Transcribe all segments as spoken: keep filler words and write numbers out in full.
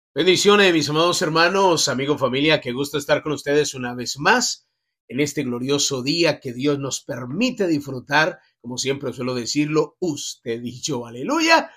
Bendiciones, mis amados hermanos, amigo, familia, qué gusto estar con ustedes una vez más en este glorioso día que Dios nos permite disfrutar. Como siempre suelo decirlo, usted y yo, aleluya,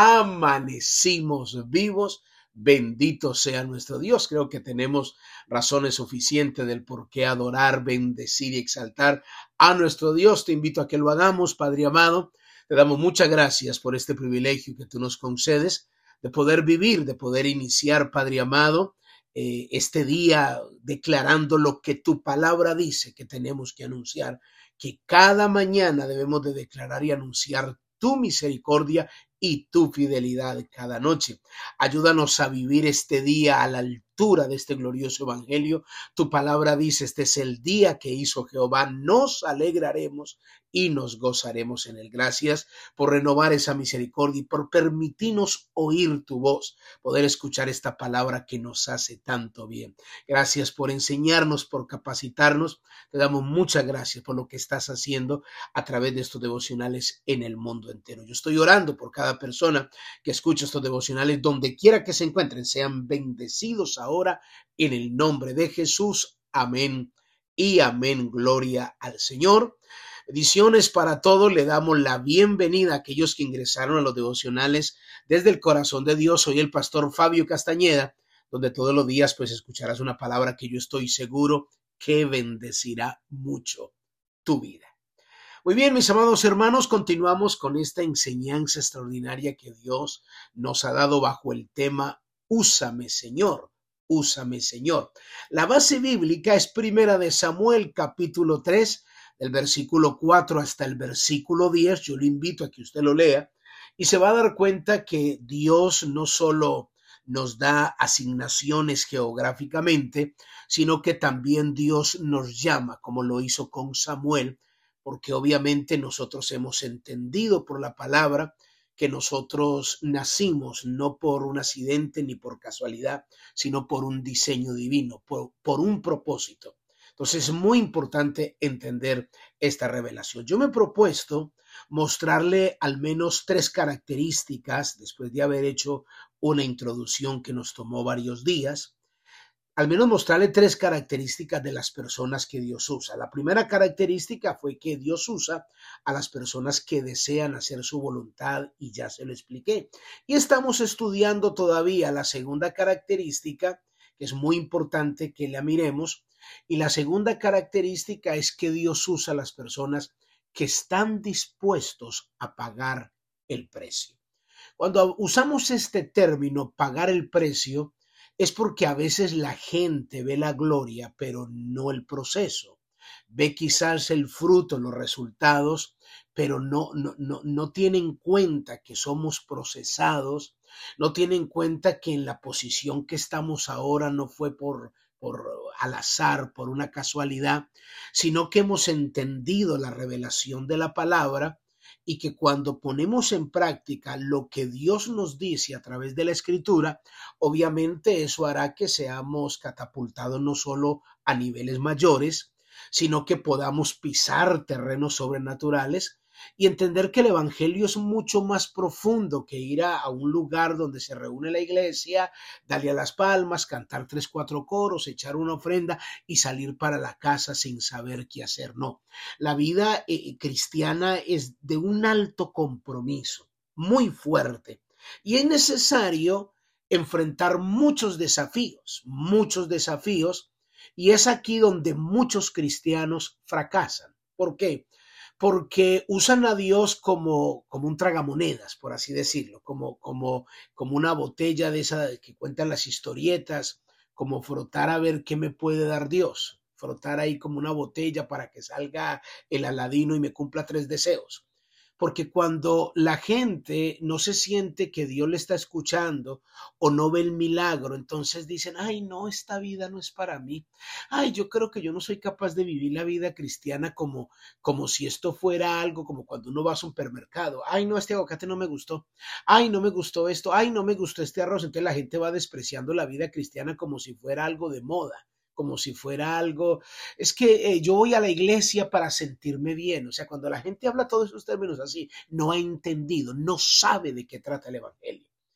amanecimos vivos. Bendito sea nuestro Dios. Creo que tenemos razones suficientes del por qué adorar, bendecir y exaltar a nuestro Dios. Te invito a que lo hagamos, Padre amado. Te damos muchas gracias por este privilegio que tú nos concedes de poder vivir, de poder iniciar, Padre amado, eh, este día declarando lo que tu palabra dice que tenemos que anunciar, que cada mañana debemos de declarar y anunciar tu misericordia y tu fidelidad cada noche. Ayúdanos a vivir este día a la altura de este glorioso evangelio. Tu palabra dice, este es el día que hizo Jehová, nos alegraremos y nos gozaremos en él. Gracias por renovar esa misericordia y por permitirnos oír tu voz, poder escuchar esta palabra que nos hace tanto bien. Gracias por enseñarnos, por capacitarnos. Te damos muchas gracias por lo que estás haciendo a través de estos devocionales en el mundo entero. Yo estoy orando por cada persona que escucha estos devocionales, donde quiera que se encuentren, sean bendecidos ahora en el nombre de Jesús. Amén y amén. Gloria al Señor. Bendiciones para todos. Le damos la bienvenida a aquellos que ingresaron a los devocionales desde el corazón de Dios. Soy el pastor Fabio Castañeda, donde todos los días pues escucharás una palabra que yo estoy seguro que bendecirá mucho tu vida. Muy bien, mis amados hermanos, continuamos con esta enseñanza extraordinaria que Dios nos ha dado bajo el tema Úsame, Señor. Úsame, Señor. La base bíblica es Primera de Samuel, capítulo tres, del versículo cuatro hasta el versículo diez. Yo le invito a que usted lo lea y se va a dar cuenta que Dios no solo nos da asignaciones geográficamente, sino que también Dios nos llama, como lo hizo con Samuel, porque obviamente nosotros hemos entendido por la palabra que nosotros nacimos no por un accidente ni por casualidad, sino por un diseño divino, por, por un propósito. Entonces es muy importante entender esta revelación. Yo me he propuesto mostrarle al menos tres características, después de haber hecho una introducción que nos tomó varios días, al menos mostrarle tres características de las personas que Dios usa. La primera característica fue que Dios usa a las personas que desean hacer su voluntad, y ya se lo expliqué. Y estamos estudiando todavía la segunda característica, que es muy importante que la miremos. Y la segunda característica es que Dios usa a las personas que están dispuestos a pagar el precio. Cuando usamos este término, pagar el precio, es porque a veces la gente ve la gloria, pero no el proceso. Ve quizás el fruto, los resultados, pero no, no, no, no tiene en cuenta que somos procesados, no tiene en cuenta que en la posición que estamos ahora no fue por, por al azar, por una casualidad, sino que hemos entendido la revelación de la palabra, y que cuando ponemos en práctica lo que Dios nos dice a través de la Escritura, obviamente eso hará que seamos catapultados no solo a niveles mayores, sino que podamos pisar terrenos sobrenaturales y entender que el evangelio es mucho más profundo que ir a, a un lugar donde se reúne la iglesia, darle a las palmas, cantar tres, cuatro coros, echar una ofrenda y salir para la casa sin saber qué hacer. No, la vida eh, cristiana es de un alto compromiso, muy fuerte, y es necesario enfrentar muchos desafíos, muchos desafíos, y es aquí donde muchos cristianos fracasan. ¿Por qué? Porque usan a Dios como, como un tragamonedas, por así decirlo, como, como, como una botella de esa que cuentan las historietas, como frotar a ver qué me puede dar Dios, frotar ahí como una botella para que salga el Aladino y me cumpla tres deseos. Porque cuando la gente no se siente que Dios le está escuchando o no ve el milagro, entonces dicen, ay, no, esta vida no es para mí. Ay, yo creo que yo no soy capaz de vivir la vida cristiana como, como si esto fuera algo como cuando uno va a un supermercado. Ay, no, este aguacate no me gustó. Ay, no me gustó esto. Ay, no me gustó este arroz. Entonces la gente va despreciando la vida cristiana como si fuera algo de moda, como si fuera algo, es que eh, yo voy a la iglesia para sentirme bien. O sea, cuando la gente habla todos esos términos así, no ha entendido, no sabe de qué trata el evangelio.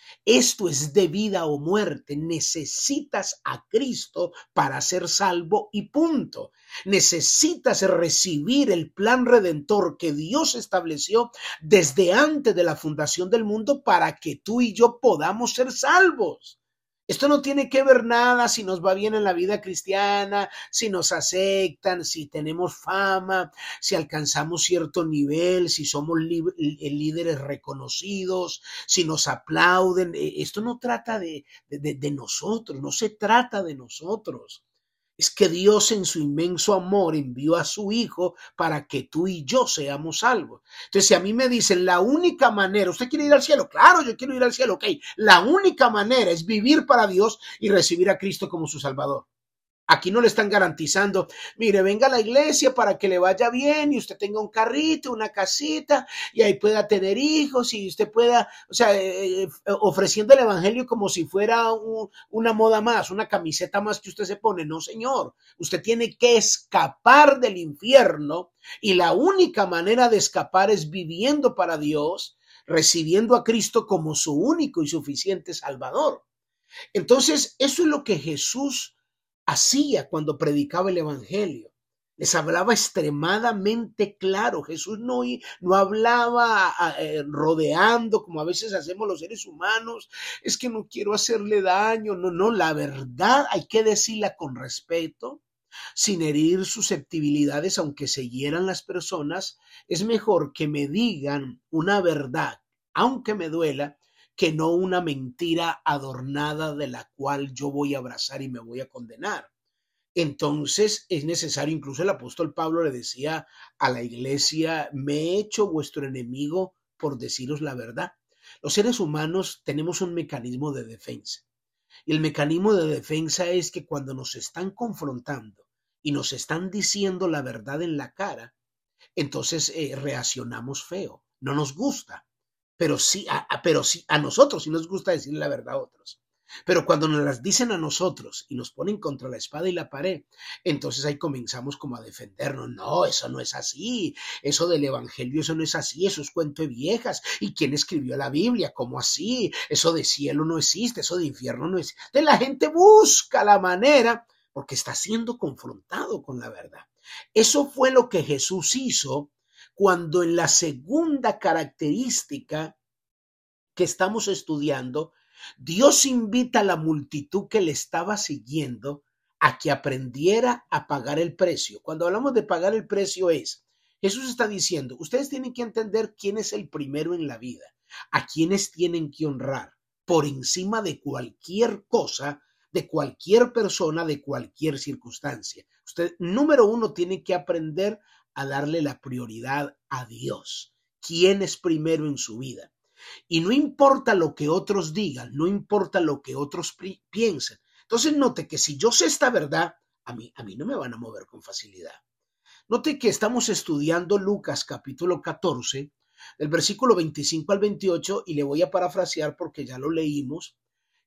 Esto es de vida o muerte. Necesitas a Cristo para ser salvo y punto. Necesitas recibir el plan redentor que Dios estableció desde antes de la fundación del mundo para que tú y yo podamos ser salvos. Esto no tiene que ver nada si nos va bien en la vida cristiana, si nos aceptan, si tenemos fama, si alcanzamos cierto nivel, si somos líderes reconocidos, si nos aplauden. Esto no trata de, de, de nosotros, no se trata de nosotros. Es que Dios en su inmenso amor envió a su Hijo para que tú y yo seamos salvos. Entonces, si a mí me dicen la única manera, ¿usted quiere ir al cielo? Claro, yo quiero ir al cielo, ok. La única manera es vivir para Dios y recibir a Cristo como su Salvador. Aquí no le están garantizando, mire, venga a la iglesia para que le vaya bien y usted tenga un carrito, una casita y ahí pueda tener hijos y usted pueda, o sea, eh, ofreciendo el evangelio como si fuera un, una moda más, una camiseta más que usted se pone. No, señor, usted tiene que escapar del infierno y la única manera de escapar es viviendo para Dios, recibiendo a Cristo como su único y suficiente Salvador. Entonces, eso es lo que Jesús hacía cuando predicaba el evangelio. Les hablaba extremadamente claro. Jesús no, no hablaba eh, rodeando como a veces hacemos los seres humanos. Es que no quiero hacerle daño. No, no, la verdad hay que decirla con respeto, sin herir susceptibilidades, aunque se hieran las personas. Es mejor que me digan una verdad, aunque me duela, que no una mentira adornada de la cual yo voy a abrazar y me voy a condenar. Entonces es necesario, incluso el apóstol Pablo le decía a la iglesia, me he hecho vuestro enemigo por deciros la verdad. Los seres humanos tenemos un mecanismo de defensa. Y el mecanismo de defensa es que cuando nos están confrontando y nos están diciendo la verdad en la cara, entonces eh, reaccionamos feo, no nos gusta. Pero sí, a, a, pero sí, a nosotros sí nos gusta decir la verdad a otros. Pero cuando nos las dicen a nosotros y nos ponen contra la espada y la pared, entonces ahí comenzamos como a defendernos. No, eso no es así. Eso del evangelio, eso no es así. Eso es cuento de viejas. ¿Y quién escribió la Biblia? ¿Cómo así? Eso de cielo no existe. Eso de infierno no existe. Entonces la gente busca la manera porque está siendo confrontado con la verdad. Eso fue lo que Jesús hizo cuando en la segunda característica que estamos estudiando, Dios invita a la multitud que le estaba siguiendo a que aprendiera a pagar el precio. Cuando hablamos de pagar el precio es, Jesús está diciendo, ustedes tienen que entender quién es el primero en la vida, a quienes tienen que honrar por encima de cualquier cosa, de cualquier persona, de cualquier circunstancia. Usted, número uno, tiene que aprender a darle la prioridad a Dios. ¿Quién es primero en su vida? Y no importa lo que otros digan, no importa lo que otros piensen. Entonces note que si yo sé esta verdad, a mí, a mí no me van a mover con facilidad. Note que estamos estudiando Lucas capítulo catorce, del versículo veinticinco al veintiocho, y le voy a parafrasear porque ya lo leímos.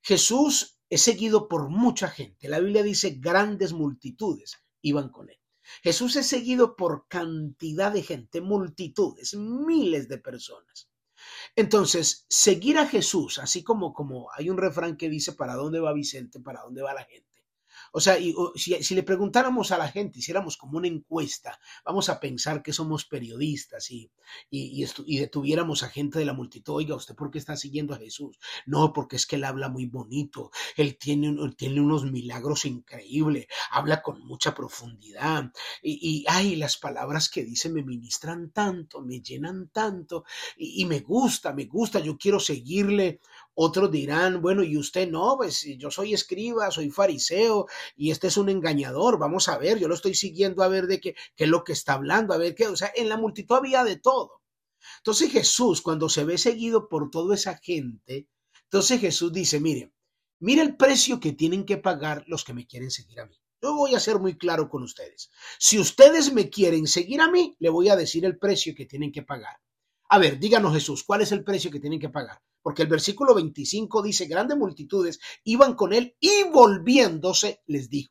Jesús es seguido por mucha gente. La Biblia dice grandes multitudes iban con él. Jesús es seguido por cantidad de gente, multitudes, miles de personas. Entonces, seguir a Jesús, así como, como hay un refrán que dice, ¿para dónde va Vicente? ¿Para dónde va la gente? O sea, y, o, si, si le preguntáramos a la gente, hiciéramos como una encuesta, vamos a pensar que somos periodistas y, y, y, y detuviéramos a gente de la multitud. Oiga, ¿usted por qué está siguiendo a Jesús? No, porque es que él habla muy bonito, él tiene, él tiene unos milagros increíbles, habla con mucha profundidad y, y ay, las palabras que dice me ministran tanto, me llenan tanto y, y me gusta, me gusta, yo quiero seguirle. Otros dirán, bueno, y usted no, pues yo soy escriba, soy fariseo y este es un engañador, vamos a ver, yo lo estoy siguiendo a ver de qué, qué es lo que está hablando, a ver qué, o sea, en la multitud había de todo. Entonces Jesús, cuando se ve seguido por toda esa gente, entonces Jesús dice, mire, mire el precio que tienen que pagar los que me quieren seguir a mí. Yo voy a ser muy claro con ustedes. Si ustedes me quieren seguir a mí, le voy a decir el precio que tienen que pagar. A ver, díganos Jesús, ¿cuál es el precio que tienen que pagar? Porque el versículo veinticinco dice, grandes multitudes iban con él y volviéndose les dijo.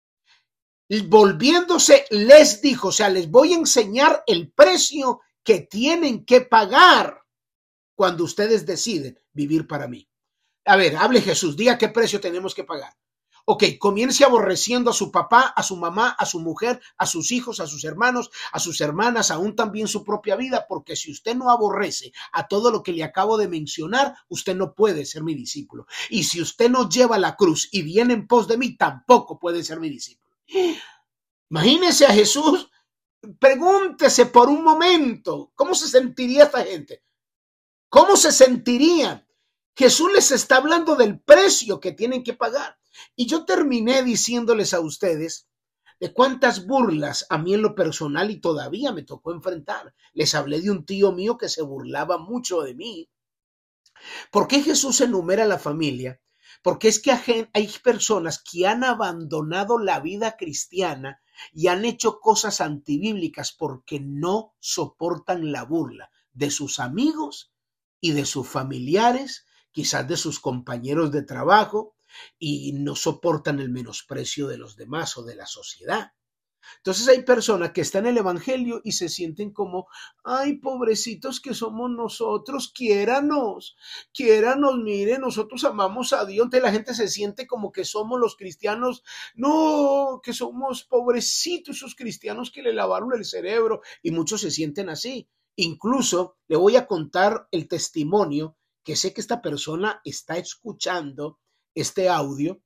Volviéndose les dijo, o sea, les voy a enseñar el precio que tienen que pagar cuando ustedes deciden vivir para mí. A ver, hable Jesús, diga qué precio tenemos que pagar. Ok, comience aborreciendo a su papá, a su mamá, a su mujer, a sus hijos, a sus hermanos, a sus hermanas, aún también su propia vida, porque si usted no aborrece a todo lo que le acabo de mencionar, usted no puede ser mi discípulo. Y si usted no lleva la cruz y viene en pos de mí, tampoco puede ser mi discípulo. Imagínese a Jesús, pregúntese por un momento, ¿cómo se sentiría esta gente? ¿Cómo se sentirían? Jesús les está hablando del precio que tienen que pagar. Y yo terminé diciéndoles a ustedes de cuántas burlas a mí en lo personal y todavía me tocó enfrentar. Les hablé de un tío mío que se burlaba mucho de mí. ¿Por qué Jesús enumera a la familia? Porque es que hay personas que han abandonado la vida cristiana y han hecho cosas antibíblicas porque no soportan la burla de sus amigos y de sus familiares, quizás de sus compañeros de trabajo, y no soportan el menosprecio de los demás o de la sociedad. Entonces hay personas que están en el evangelio y se sienten como, ay, pobrecitos que somos nosotros, quiéranos, quiéranos, mire, nosotros amamos a Dios. Entonces la gente se siente como que somos los cristianos, no, que somos pobrecitos esos cristianos que le lavaron el cerebro, y muchos se sienten así. Incluso le voy a contar el testimonio, que sé que esta persona está escuchando este audio,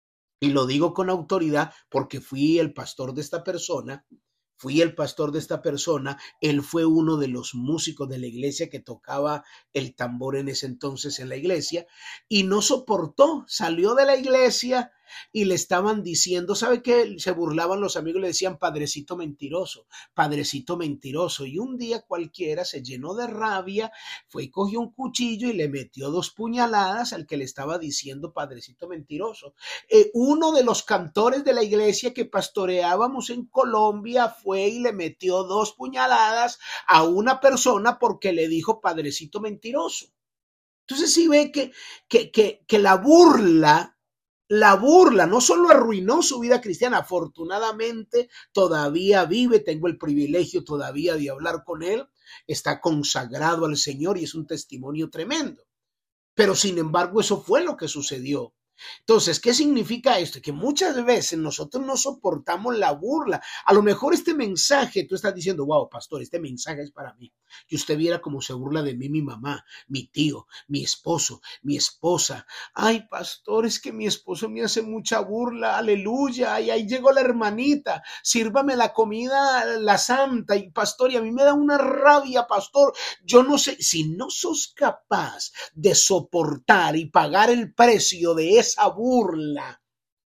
y lo digo con autoridad porque fui el pastor de esta persona, fui el pastor de esta persona, él fue uno de los músicos de la iglesia que tocaba el tambor en ese entonces en la iglesia, y no soportó, salió de la iglesia y le estaban diciendo, ¿sabe qué? Se burlaban los amigos, le decían padrecito mentiroso, padrecito mentiroso, y un día cualquiera se llenó de rabia, fue y cogió un cuchillo y le metió dos puñaladas al que le estaba diciendo padrecito mentiroso. Eh, uno de los cantores de la iglesia que pastoreábamos en Colombia fue y le metió dos puñaladas a una persona porque le dijo padrecito mentiroso. Entonces sí ve que, que, que, que la burla La burla no solo arruinó su vida cristiana, afortunadamente todavía vive, tengo el privilegio todavía de hablar con él, está consagrado al Señor y es un testimonio tremendo. Pero sin embargo eso fue lo que sucedió. Entonces, ¿qué significa esto? Que muchas veces nosotros no soportamos la burla. A lo mejor este mensaje, tú estás diciendo, wow, pastor, este mensaje es para mí. Que usted viera cómo se burla de mí mi mamá, mi tío, mi esposo, mi esposa. Ay, pastor, es que mi esposo me hace mucha burla, aleluya. Y ahí llegó la hermanita, sírvame la comida, la santa. Y pastor, y a mí me da una rabia, pastor. Yo no sé, si no sos capaz de soportar y pagar el precio de eso, esa burla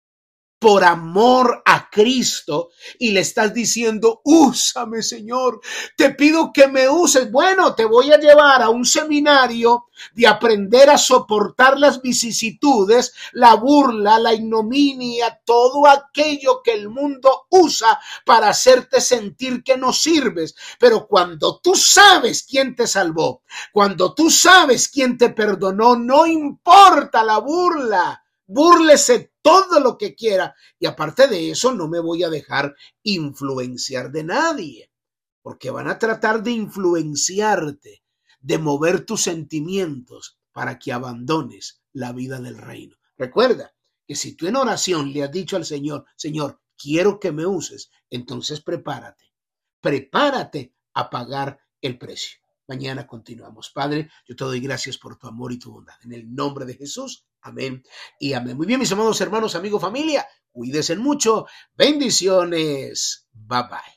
por amor a Cristo, y le estás diciendo, úsame, Señor, te pido que me uses. Bueno, te voy a llevar a un seminario de aprender a soportar las vicisitudes, la burla, la ignominia, todo aquello que el mundo usa para hacerte sentir que no sirves. Pero cuando tú sabes quién te salvó, cuando tú sabes quién te perdonó, no importa la burla. Búrlese todo lo que quiera, y aparte de eso no me voy a dejar influenciar de nadie, porque van a tratar de influenciarte, de mover tus sentimientos para que abandones la vida del reino. Recuerda que si tú en oración le has dicho al Señor, Señor, quiero que me uses, entonces prepárate, prepárate a pagar el precio. Mañana continuamos. Padre, yo te doy gracias por tu amor y tu bondad. En el nombre de Jesús, amén y amén. Muy bien, mis amados hermanos, amigos, familia, cuídense mucho. Bendiciones. Bye bye.